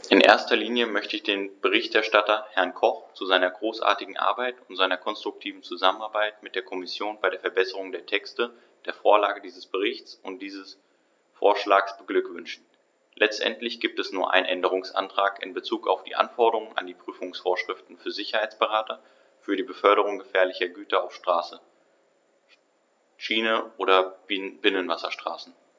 In erster Linie möchte ich den Berichterstatter, Herrn Koch, zu seiner großartigen Arbeit und seiner konstruktiven Zusammenarbeit mit der Kommission bei der Verbesserung der Texte der Vorlage dieses Berichts und dieses Vorschlags beglückwünschen. Letztendlich gibt es nur einen Änderungsantrag in Bezug auf die Anforderungen an die Prüfungsvorschriften für Sicherheitsberater für die Beförderung gefährlicher Güter auf Straße, Schiene oder Binnenwasserstraßen.